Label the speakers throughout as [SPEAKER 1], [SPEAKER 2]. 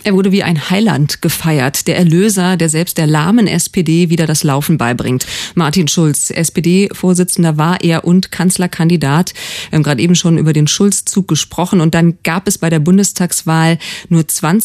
[SPEAKER 1] Er wurde wie ein Heiland gefeiert, der Erlöser, der selbst der lahmen SPD wieder das Laufen beibringt. Martin Schulz, SPD-Vorsitzender war er und Kanzlerkandidat. Wir haben gerade eben schon über den Schulz-Zug gesprochen und dann gab es bei der Bundestagswahl nur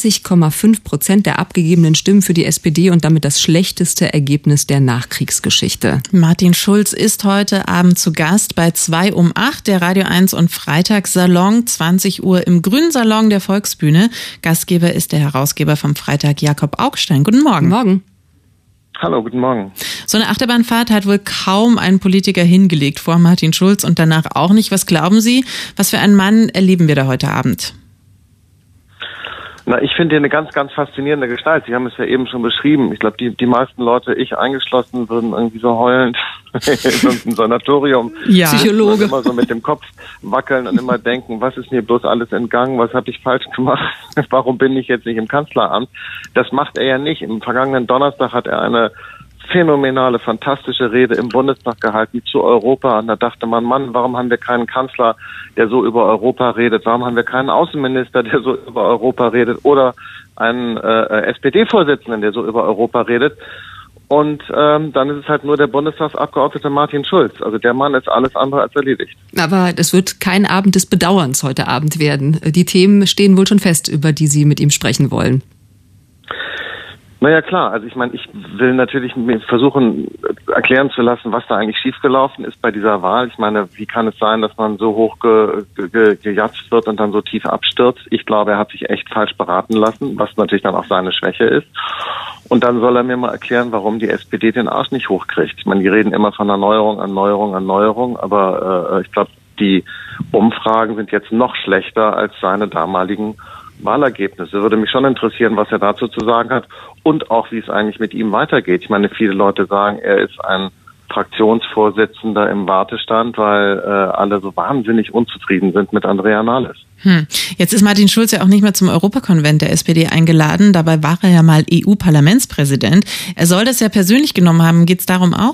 [SPEAKER 1] 20,5% der abgegebenen Stimmen für die SPD und damit das schlechteste Ergebnis der Nachkriegsgeschichte.
[SPEAKER 2] Martin Schulz ist heute Abend zu Gast bei 2 um 8, der Radio 1 und Freitagssalon, 20 Uhr im Grünen Salon der Volksbühne. Gastgeber ist der Herausgeber vom Freitag, Jakob Augstein. Guten Morgen.
[SPEAKER 1] Morgen.
[SPEAKER 3] Hallo, guten Morgen.
[SPEAKER 2] So eine Achterbahnfahrt hat wohl kaum ein Politiker hingelegt, vor Martin Schulz und danach auch nicht. Was glauben Sie, was für einen Mann erleben wir da heute Abend?
[SPEAKER 3] Na, ich finde ihn eine ganz, ganz faszinierende Gestalt. Sie haben es ja eben schon beschrieben. Ich glaube, die meisten Leute, ich eingeschlossen, würden irgendwie so heulend in so einem Sanatorium.
[SPEAKER 1] Ja. Psychologe.
[SPEAKER 3] Immer so mit dem Kopf wackeln und immer denken, was ist mir bloß alles entgangen, was habe ich falsch gemacht, warum bin ich jetzt nicht im Kanzleramt? Das macht er ja nicht. Im vergangenen Donnerstag hat er eine phänomenale, fantastische Rede im Bundestag gehalten zu Europa. Und da dachte man, Mann, warum haben wir keinen Kanzler, der so über Europa redet? Warum haben wir keinen Außenminister, der so über Europa redet? Oder einen SPD-Vorsitzenden, der so über Europa redet? Und dann ist es halt nur der Bundestagsabgeordnete Martin Schulz. Also der Mann ist alles andere als erledigt.
[SPEAKER 1] Aber das wird kein Abend des Bedauerns heute Abend werden. Die Themen stehen wohl schon fest, über die Sie mit ihm sprechen wollen.
[SPEAKER 3] Naja, klar. Also ich meine, ich will natürlich versuchen, erklären zu lassen, was da eigentlich schiefgelaufen ist bei dieser Wahl. Ich meine, wie kann es sein, dass man so hoch gejatzt wird und dann so tief abstürzt? Ich glaube, er hat sich echt falsch beraten lassen, was natürlich dann auch seine Schwäche ist. Und dann soll er mir mal erklären, warum die SPD den Arsch nicht hochkriegt. Ich meine, die reden immer von Erneuerung, aber ich glaube, die Umfragen sind jetzt noch schlechter als seine damaligen Wahlergebnisse. Würde mich schon interessieren, was er dazu zu sagen hat und auch, wie es eigentlich mit ihm weitergeht. Ich meine, viele Leute sagen, er ist ein Fraktionsvorsitzender im Wartestand, weil alle so wahnsinnig unzufrieden sind mit Andrea Nahles.
[SPEAKER 2] Jetzt ist Martin Schulz ja auch nicht mehr zum Europakonvent der SPD eingeladen. Dabei war er ja mal EU-Parlamentspräsident. Er soll das ja persönlich genommen haben. Geht es darum auch?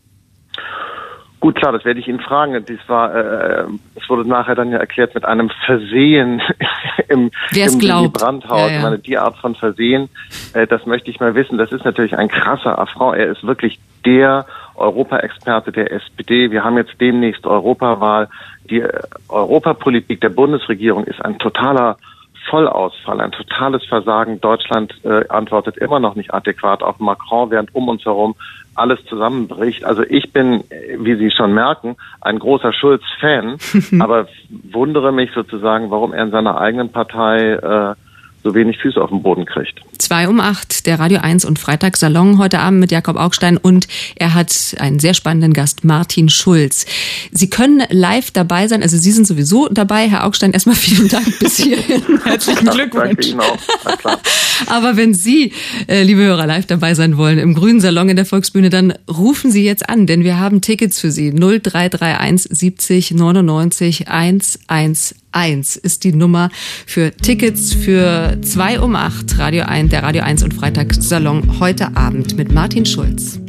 [SPEAKER 3] Gut, klar, das werde ich ihn fragen. Es wurde nachher dann ja erklärt mit einem Versehen im Brandhaus. Ja, ja. Ich meine, die Art von Versehen, das möchte ich mal wissen. Das ist natürlich ein krasser Affront. Er ist wirklich der Europa-Experte der SPD. Wir haben jetzt demnächst Europawahl. Die Europapolitik der Bundesregierung ist ein totaler Vollausfall, ein totales Versagen. Deutschland antwortet immer noch nicht adäquat auf Macron, während um uns herum alles zusammenbricht. Also ich bin, wie Sie schon merken, ein großer Schulz-Fan, aber wundere mich sozusagen, warum er in seiner eigenen Partei so wenig Füße auf den Boden kriegt.
[SPEAKER 1] 2 um 8, der Radio 1 und Freitagssalon heute Abend mit Jakob Augstein und er hat einen sehr spannenden Gast, Martin Schulz. Sie können live dabei sein, also Sie sind sowieso dabei, Herr Augstein, erstmal vielen Dank bis hierhin. Herzlichen Glückwunsch.
[SPEAKER 3] Danke Ihnen auch. Na klar.
[SPEAKER 1] Aber wenn Sie, liebe Hörer, live dabei sein wollen im Grünen Salon in der Volksbühne, dann rufen Sie jetzt an, denn wir haben Tickets für Sie. 0331 70 99 111 ist die Nummer für Tickets für 2 um 8, der Radio 1 und Freitagssalon heute Abend mit Martin Schulz.